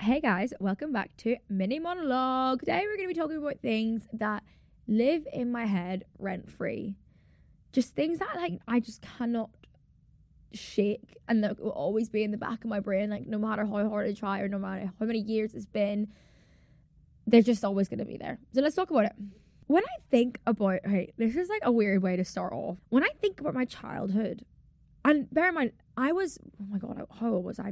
Hey guys, welcome back to Mini Monologue. Today we're going to be talking about things that live in my head rent free. Just things that I just cannot shake and that will always be in the back of my brain, like no matter how hard I try or no matter how many years it's been, they're just always going to be there. So let's talk about it. When I think about, this is like a weird way to start off. When I think about my childhood, and bear in mind, I was, oh my God, how old was I?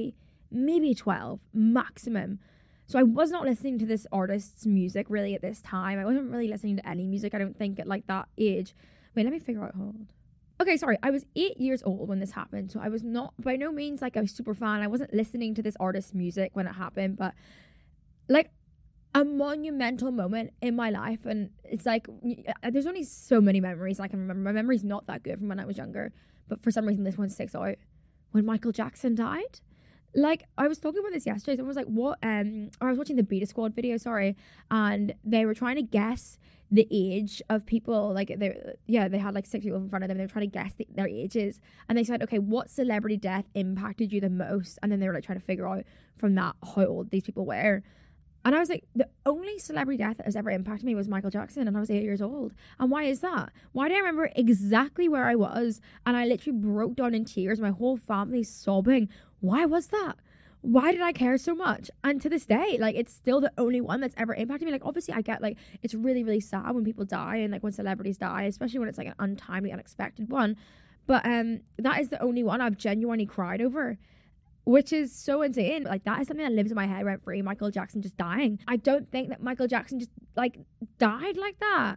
Maybe 12 maximum. So I was not listening to this artist's music really at this time. I wasn't really listening to any music, I don't think, at like that age. Wait, let me figure out how old. Okay, sorry, I was 8 years old when this happened. So I was not by no means like a super fan. I wasn't listening to this artist's music when it happened, but like a monumental moment in my life. And it's like there's only so many memories I can remember. My memory's not that good from when I was younger, but for some reason this one sticks out. When Michael Jackson died, like, I was talking about this yesterday. Someone was like, what, or I was watching the Beta Squad video, and they were trying to guess the age of people, like, they had, like, 6 people in front of them, they were trying to guess their ages, and they said, okay, what celebrity death impacted you the most? And then they were, like, trying to figure out from that how old these people were. And I was like, the only celebrity death that has ever impacted me was Michael Jackson, and I was 8 years old. And why is that? Why do I remember exactly where I was? And I literally broke down in tears, my whole family sobbing. Why was that? Why did I care so much? And to this day, like, it's still the only one that's ever impacted me. Like, obviously, I get, like, it's really, really sad when people die and, like, when celebrities die, especially when it's, like, an untimely, unexpected one. But that is the only one I've genuinely cried over, which is so insane. Like, that is something that lives in my head rent free. Michael Jackson just dying. I don't think that Michael Jackson just, like, died like that.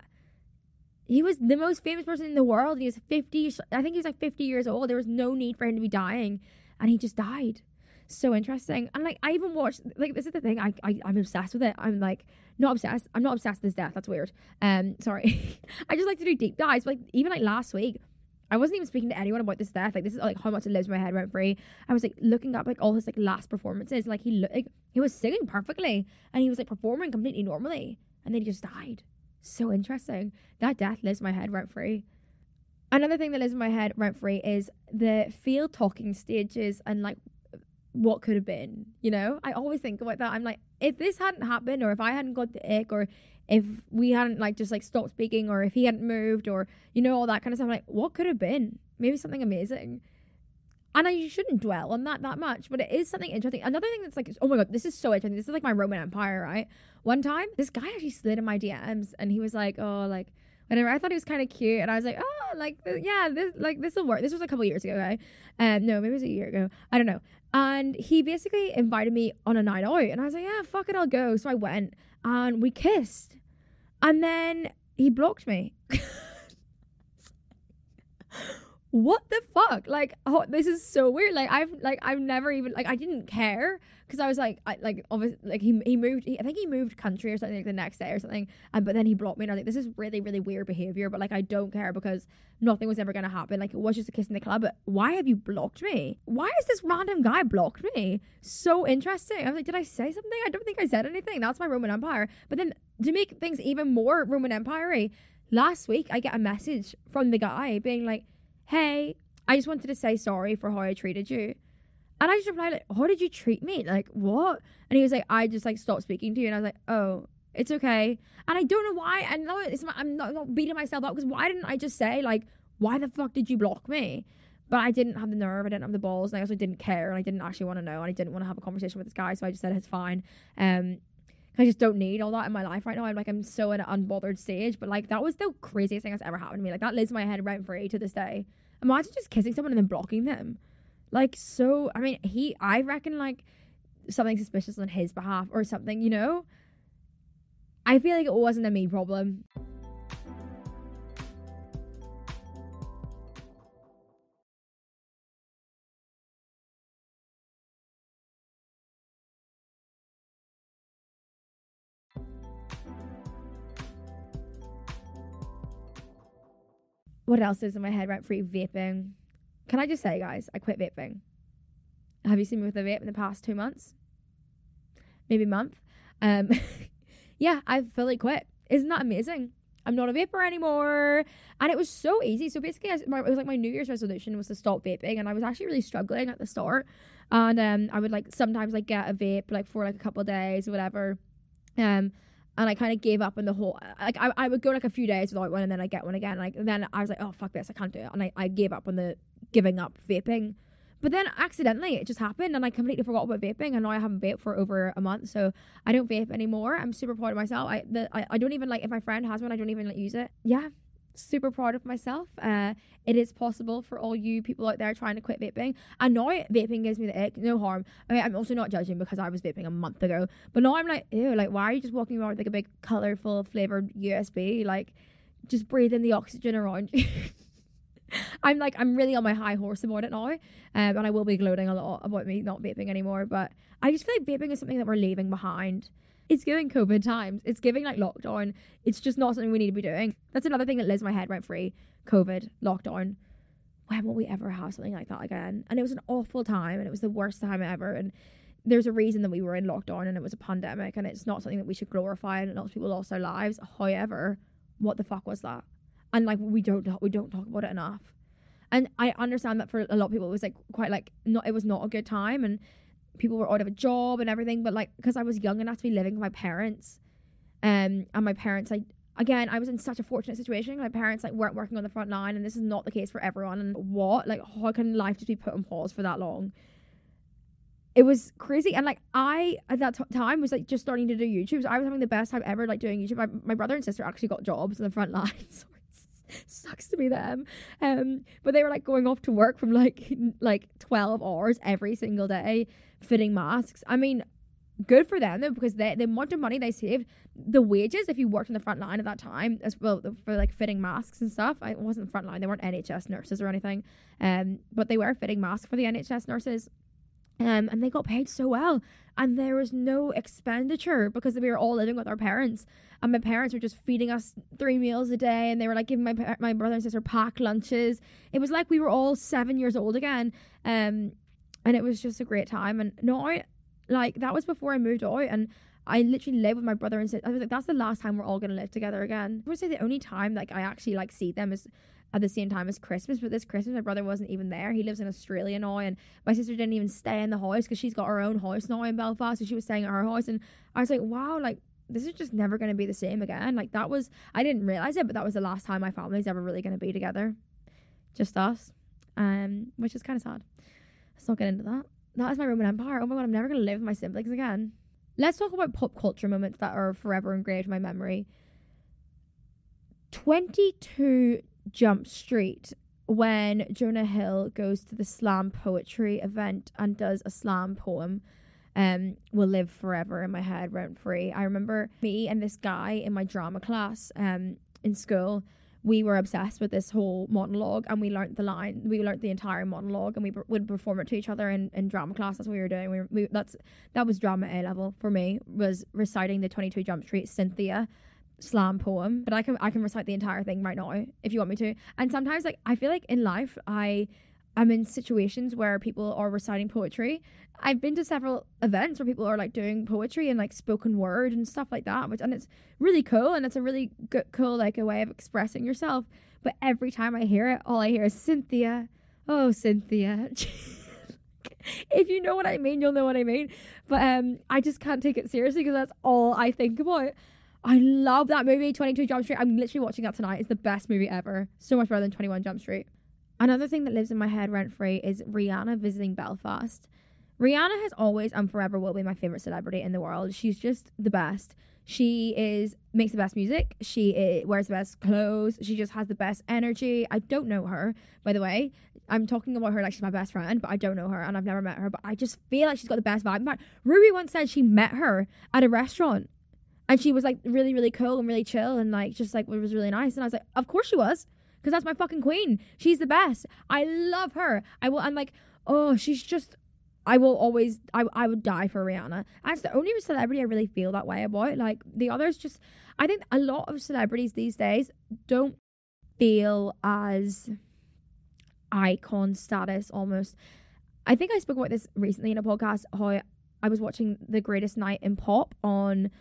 He was the most famous person in the world. He was 50, I think he was like 50 years old. There was no need for him to be dying. And he just died. So interesting. And like, I even watched, like, this is the thing, I'm obsessed with it. I'm like, not obsessed. I'm not obsessed with his death. That's weird. Sorry. I just like to do deep dives. Like, even like last week, I wasn't even speaking to anyone about this death. Like, this is like how much it lives in my head rent free. I was like looking up like all his like last performances. Like, he was singing perfectly and he was like performing completely normally, and then he just died. So interesting. That death lives in my head rent free. Another thing that lives in my head rent free is the failed talking stages and like what could have been, you know? I always think about that. I'm like, if this hadn't happened, or if I hadn't got the ick, or if we hadn't like just like stopped speaking, or if he hadn't moved, or, you know, all that kind of stuff, I'm like, what could have been? Maybe something amazing. And you shouldn't dwell on that much, but it is something interesting. Another thing that's like, oh my God, this is so interesting. This is like my Roman Empire, right? One time, this guy actually slid in my DMs and he was like, oh, like, whatever. I thought he was kind of cute, and I was like, oh, like, yeah, this will work. This was a couple years ago, okay? No, maybe it was a year ago. I don't know. And he basically invited me on a night out, and I was like, yeah, fuck it, I'll go. So I went, and we kissed, and then he blocked me. What the fuck? Like, oh, this is so weird. I've never even, like, I didn't care because I was like, obviously, like, he moved, I think he moved country or something like the next day or something, but then he blocked me, and I was like, this is really, really weird behavior, but like, I don't care because nothing was ever going to happen. Like, it was just a kiss in the club, but why have you blocked me? Why is this random guy blocked me? So interesting. I was like, did I say something? I don't think I said anything. That's my Roman Empire. But then to make things even more Roman Empire-y, last week I get a message from the guy being like, hey, I just wanted to say sorry for how I treated you. And I just replied, like, how did you treat me? Like, what? And he was like, I just, like, stopped speaking to you. And I was like, oh, it's okay. And I don't know why. And no, I'm not beating myself up, because why didn't I just say, like, why the fuck did you block me? But I didn't have the nerve. I didn't have the balls. And I also didn't care. And I didn't actually want to know. And I didn't want to have a conversation with this guy. So I just said, it's fine. I just don't need all that in my life right now. I'm so in an unbothered stage. But like, that was the craziest thing that's ever happened to me. Like, that lives in my head rent free to this day. Imagine just kissing someone and then blocking them. Like, so, I mean, I reckon like something suspicious on his behalf or something, you know? I feel like it wasn't a me problem. What else is in my head rent free? Vaping. Can I just say, guys, I quit vaping. Have you seen me with a vape in the past 2 months? Maybe a month. Yeah, I've fully quit. Isn't that amazing? I'm not a vapor anymore. And it was so easy. So basically, it was like my New Year's resolution was to stop vaping, and I was actually really struggling at the start. And I would like sometimes like get a vape like for like a couple of days or whatever. And I kind of gave up on the whole, like I would go like a few days without one, and then I get one again. Like, and then I was like, oh fuck this, I can't do it. And I gave up on the giving up vaping. But then accidentally it just happened, and I completely forgot about vaping, and now I haven't vaped for over a month, so I don't vape anymore. I'm super proud of myself. I don't even like, if my friend has one, I don't even like use it. Yeah, super proud of myself. It is possible for all you people out there trying to quit vaping. And now vaping gives me the ick, no harm. Okay, I'm also not judging because I was vaping a month ago, but now I'm like, ew, like why are you just walking around with like a big colourful flavoured USB? Like, just breathe in the oxygen around you. I'm really on my high horse about it now, and I will be gloating a lot about me not vaping anymore, but I just feel like vaping is something that we're leaving behind. It's giving COVID times. It's giving like lockdown. It's just not something we need to be doing. That's another thing that lives in my head rent free. COVID, lockdown. When will we ever have something like that again? And it was an awful time, and it was the worst time ever, and there's a reason that we were in lockdown, and it was a pandemic, and it's not something that we should glorify, and lots of people lost their lives. However, what the fuck was that? And like we don't talk about it enough. And I understand that for a lot of people it was like quite like it was not a good time, and people were out of a job and everything, but like because I was young enough to be living with my parents, and my parents, like, again, I was in such a fortunate situation. My parents like weren't working on the front line, and this is not the case for everyone. And how can life just be put on pause for that long? It was crazy. And like I at that time was like just starting to do YouTube, so I was having the best time ever like doing YouTube. My brother and sister actually got jobs in the front lines. Sucks to be them, but they were like going off to work from like 12 hours every single day fitting masks. I mean, good for them though, because the amount of money they saved, the wages if you worked in the front line at that time as well for like fitting masks and stuff. It wasn't the front line, they weren't NHS nurses or anything, but they were fitting masks for the NHS nurses. And they got paid so well, and there was no expenditure because we were all living with our parents, and my parents were just feeding us 3 meals a day, and they were like giving my brother and sister packed lunches. It was like we were all 7 years old again, and it was just a great time. And no, like that was before I moved out, and I literally lived with my brother and sister. I was like, that's the last time we're all gonna live together again. I would say the only time like I actually like see them is at the same time as Christmas, but this Christmas my brother wasn't even there. He lives in Australia now, and my sister didn't even stay in the house because she's got her own house now in Belfast, so she was staying at her house. And I was like, wow, like this is just never going to be the same again. Like that was, I didn't realize it, but that was the last time my family's ever really going to be together, just us, which is kind of sad. Let's not get into that. That is my Roman Empire. Oh my god, I'm never going to live with my siblings again. Let's talk about pop culture moments that are forever engraved in my memory. 22 Jump Street, when Jonah Hill goes to the slam poetry event and does a slam poem, will live forever in my head rent free. I remember me and this guy in my drama class in school, we were obsessed with this whole monologue, and we learnt the entire monologue, and we would perform it to each other in drama class. That's what we were doing. That was drama A level for me, was reciting the 22 Jump Street Cynthia slam poem. But I can recite the entire thing right now if you want me to. And sometimes like I feel like in life I'm in situations where people are reciting poetry. I've been to several events where people are like doing poetry and like spoken word and stuff like that, and it's really cool, and it's a really cool like a way of expressing yourself. But every time I hear it, all I hear is Cynthia. Oh, Cynthia. If you know what I mean, you'll know what I mean. But I just can't take it seriously because that's all I think about. I love that movie, 22 Jump Street. I'm literally watching that tonight. It's the best movie ever. So much better than 21 Jump Street. Another thing that lives in my head rent-free is Rihanna visiting Belfast. Rihanna has always and forever will be my favourite celebrity in the world. She's just the best. She makes the best music. She wears the best clothes. She just has the best energy. I don't know her, by the way. I'm talking about her like she's my best friend, but I don't know her and I've never met her. But I just feel like she's got the best vibe. In fact, Ruby once said she met her at a restaurant. And she was like really, really cool and really chill and like just like it was really nice. And I was like, of course she was, because that's my fucking queen. She's the best. I love her. I'm like, oh, she's just, I will always, I would die for Rihanna. And it's the only celebrity I really feel that way about. Like the others just, I think a lot of celebrities these days don't feel as icon status almost. I think I spoke about this recently in a podcast, how I was watching The Greatest Night in Pop on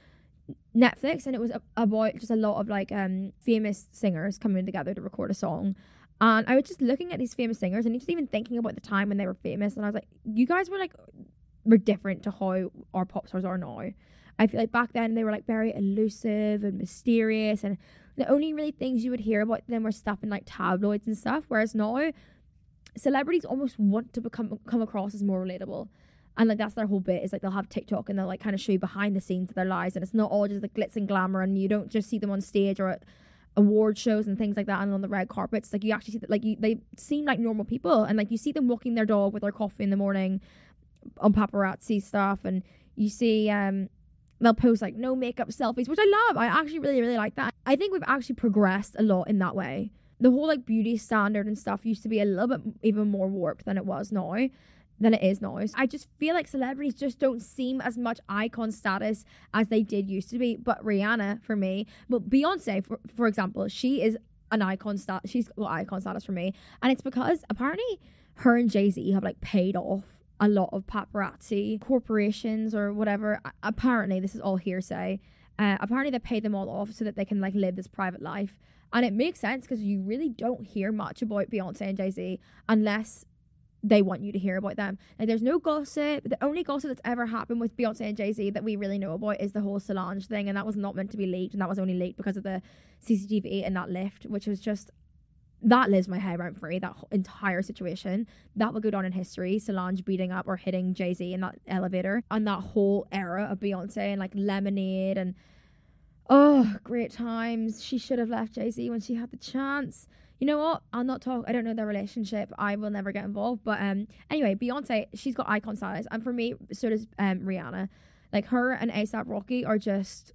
Netflix, and it was about just a lot of like famous singers coming together to record a song. And I was just looking at these famous singers and just even thinking about the time when they were famous, and I was like, you guys were different to how our pop stars are now. I feel like back then they were like very elusive and mysterious, and the only really things you would hear about them were stuff in like tabloids and stuff. Whereas now, celebrities almost want to come across as more relatable. And like that's their whole bit, is like they'll have TikTok and they'll like kind of show you behind the scenes of their lives, and it's not all just like glitz and glamour, and you don't just see them on stage or at award shows and things like that and on the red carpets. Like you actually see that, like they seem like normal people, and like you see them walking their dog with their coffee in the morning on paparazzi stuff, and you see they'll post like no makeup selfies, which I love. I actually really, really like that. I think we've actually progressed a lot in that way. The whole like beauty standard and stuff used to be a little bit even more warped than it is now. I just feel like celebrities just don't seem as much icon status as they did used to be. But Rihanna, for me, but Beyonce, for example, she is an icon status. She's got icon status for me, and it's because apparently her and Jay-Z have like paid off a lot of paparazzi corporations or whatever. Apparently, this is all hearsay. Apparently, they paid them all off so that they can like live this private life, and it makes sense because you really don't hear much about Beyonce and Jay-Z unless they want you to hear about them. Like there's no gossip. The only gossip that's ever happened with Beyonce and Jay-Z that we really know about is the whole Solange thing, and that was not meant to be leaked, and that was only leaked because of the CCTV in that lift, which was just, that lives my head rent free. That entire situation, that will go down in history. Solange beating up or hitting Jay-Z in that elevator, and that whole era of Beyonce and like Lemonade, and oh, great times. She should have left Jay-Z when she had the chance. You know what? I'll not talk. I don't know their relationship. I will never get involved. But anyway, Beyonce, she's got icon status, and for me, so does Rihanna. Like her and A$AP Rocky are just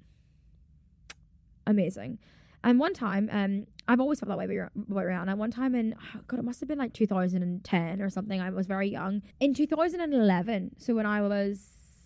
amazing. And one time, I've always felt that way about Rihanna. One time in, oh God, it must have been like 2010 or something. I was very young. In 2011, so when I was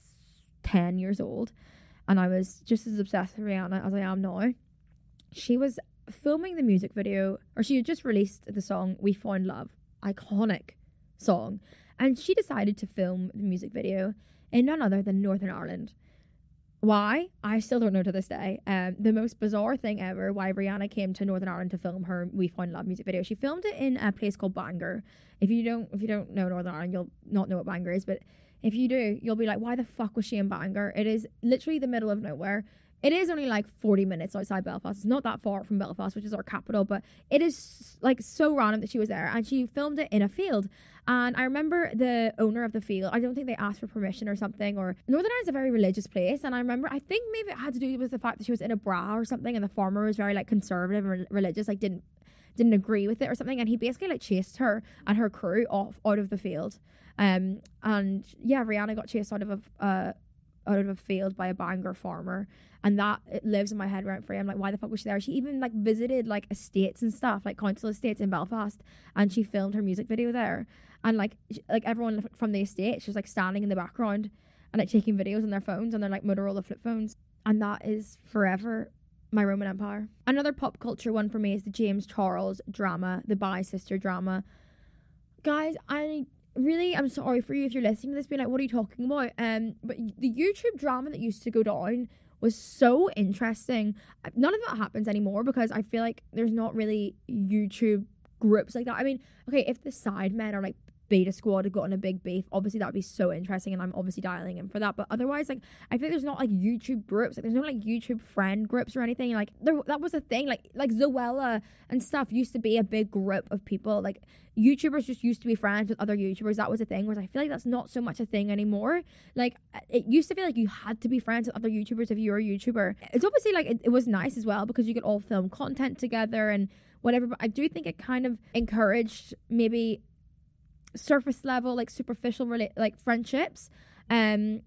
10 years old, and I was just as obsessed with Rihanna as I am now, she was filming the music video, or she had just released the song We Found Love, iconic song, and she decided to film the music video in none other than Northern Ireland. Why? I still don't know to this day. The most bizarre thing ever, why Rihanna came to Northern Ireland to film her We Found Love music video. She filmed it in a place called Bangor. If you don't know Northern Ireland, you'll not know what Bangor is, but if you do, you'll be like, why the fuck was she in Bangor? It is literally the middle of nowhere. It is only like 40 minutes outside Belfast. It's not that far from Belfast, which is our capital, but it is like so random that she was there, and she filmed it in a field. And I remember the owner of the field, I don't think they asked for permission or something, or Northern Ireland's a very religious place, and I think maybe it had to do with the fact that she was in a bra or something, and the farmer was very like conservative and religious, like didn't agree with it or something, and he basically like chased her and her crew out of the field. And yeah, Rihanna got chased out of a field by a Bangor farmer, and that, it lives in my head rent free. I'm like, why the fuck was she there? She even like visited like estates and stuff, like council estates in Belfast, and she filmed her music video there. And like everyone from the estate, she was like standing in the background and like taking videos on their phones, on their like Motorola flip phones. And that is forever my Roman Empire. Another pop culture one for me is the James Charles drama, the bi-sister drama. Guys, I'm sorry for you if you're listening to this being like, what are you talking about? But the YouTube drama that used to go down was so interesting. None of that happens anymore because I feel like there's not really YouTube groups like that. I mean, okay, if the Sidemen or like Beta Squad had gotten a big beef, obviously that would be so interesting, and I'm obviously dialing in for that. But otherwise, like, I feel like there's not like YouTube groups, like there's no like YouTube friend groups or anything. Like that was a thing, like Zoella and stuff used to be a big group of people. Like YouTubers just used to be friends with other YouTubers. That was a thing. Whereas I feel like that's not so much a thing anymore. Like it used to feel like you had to be friends with other YouTubers if you were a YouTuber. It's obviously like it was nice as well because you could all film content together and whatever. But I do think it kind of encouraged maybe surface level, like superficial like friendships, and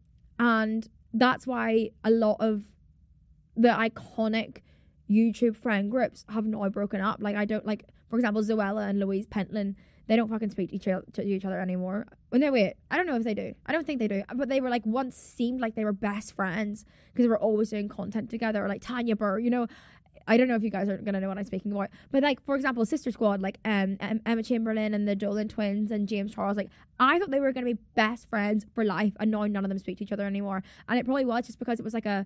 that's why a lot of the iconic YouTube friend groups have now broken up. Like I don't, like, for example, Zoella and Louise Pentland, they don't fucking speak to each other anymore. Well, no, wait, I don't know if they do. I don't think they do, but they were like once seemed like they were best friends because they were always doing content together. Or like Tanya Burr, you know, I don't know if you guys are gonna know what I'm speaking about, but like, for example, Sister Squad, like Emma Chamberlain and the Dolan twins and James Charles, like I thought they were gonna be best friends for life, and now none of them speak to each other anymore. And it probably was just because it was like a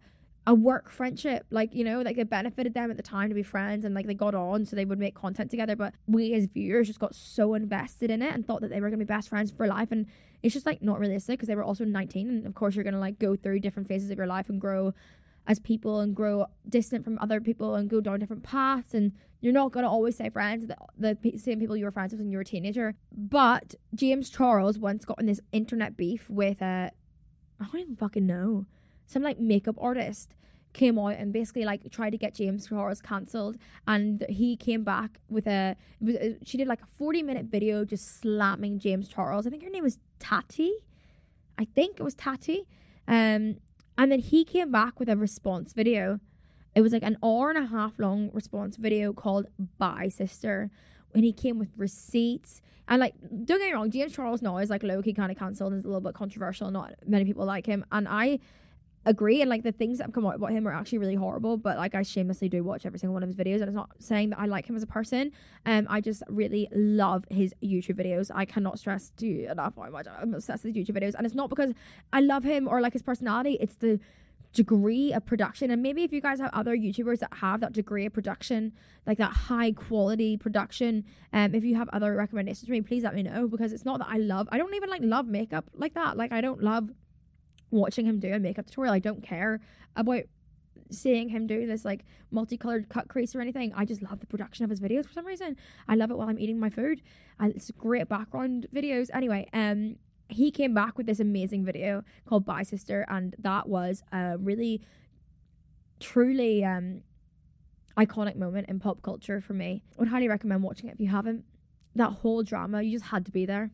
a work friendship. Like, you know, like it benefited them at the time to be friends and like they got on so they would make content together. But we as viewers just got so invested in it and thought that they were going to be best friends for life. And it's just like not realistic because they were also 19. And of course, you're going to like go through different phases of your life and grow as people and grow distant from other people and go down different paths. And you're not going to always stay friends with the same people you were friends with when you were a teenager. But James Charles once got in this internet beef with I don't even fucking know, some like makeup artist came out and basically like tried to get James Charles cancelled, and he came back with she did like a 40-minute video just slamming James Charles. I think her name was Tati. I think it was Tati. And then he came back with a response video. It was like an hour and a half long response video called Bye Sister. And he came with receipts. And like, don't get me wrong, James Charles now is like low-key kind of cancelled and is a little bit controversial. Not many people like him. And I agree. And like the things that have come out about him are actually really horrible. But like I shamelessly do watch every single one of his videos. And it's not saying that I like him as a person. I just really love his YouTube videos. I cannot stress to you enough how much I'm obsessed with YouTube videos. And it's not because I love him or like his personality. It's the degree of production. And maybe if you guys have other YouTubers that have that degree of production, like that high quality production, if you have other recommendations for me, please let me know. Because it's not that I don't even like love makeup like that. Like I don't love watching him do a makeup tutorial. I don't care about seeing him do this like multicolored cut crease or anything. I just love the production of his videos for some reason. I love it while I'm eating my food. It's great background videos. Anyway, he came back with this amazing video called Bye Sister, and that was a really truly iconic moment in pop culture for me. I would highly recommend watching it if you haven't. That whole drama, you just had to be there.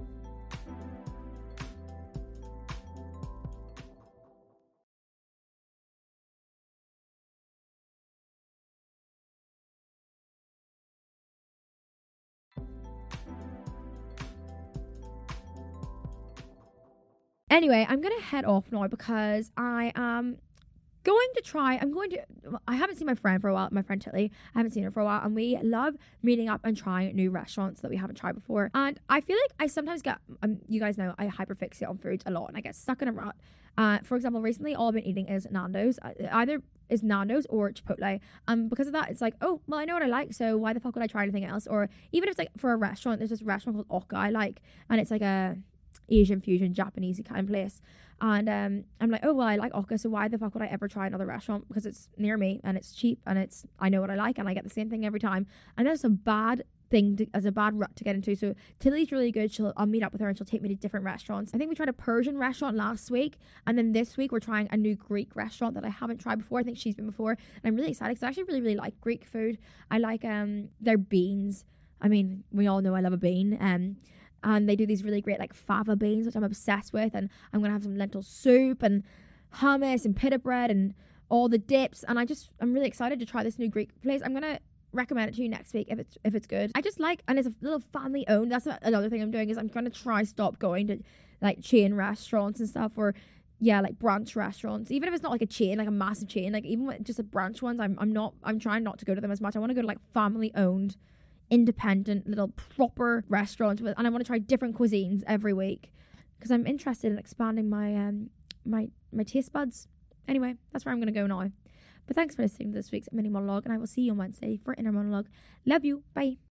Anyway, I'm going to head off now because I am I haven't seen my friend for a while, my friend Tilly. I haven't seen her for a while, and we love meeting up and trying new restaurants that we haven't tried before. And I feel like I sometimes get, you guys know, I hyperfixate on foods a lot and I get stuck in a rut. For example, recently all I've been eating is Nando's. Either is Nando's or Chipotle. Because of that, it's like, oh, well, I know what I like, so why the fuck would I try anything else? Or even if it's like for a restaurant, there's this restaurant called Oka I like, and it's like a Asian fusion Japanese kind of place, and I'm like, oh well, I like Oka, so why the fuck would I ever try another restaurant? Because it's near me and it's cheap and I know what I like and I get the same thing every time. And that's a bad thing as a bad rut to get into. So Tilly's really good. I'll meet up with her and she'll take me to different restaurants. I think we tried a Persian restaurant last week, and then this week we're trying a new Greek restaurant that I haven't tried before. I think she's been before, and I'm really excited because I actually really like Greek food. I like their beans. I mean, we all know I love a bean. And they do these really great like fava beans, which I'm obsessed with. And I'm going to have some lentil soup and hummus and pita bread and all the dips. And I'm really excited to try this new Greek place. I'm going to recommend it to you next week if it's good. I just like, and it's a little family owned. That's another thing I'm doing is I'm going to stop going to like chain restaurants and stuff, or like branch restaurants. Even if it's not like a chain, like a massive chain, like even with just a branch ones, I'm trying not to go to them as much. I want to go to like family owned, independent little proper restaurants and I want to try different cuisines every week because I'm interested in expanding my my taste buds. Anyway, that's where I'm going to go now. But thanks for listening to this week's mini monologue, and I will see you on Wednesday for inner monologue. Love you. Bye.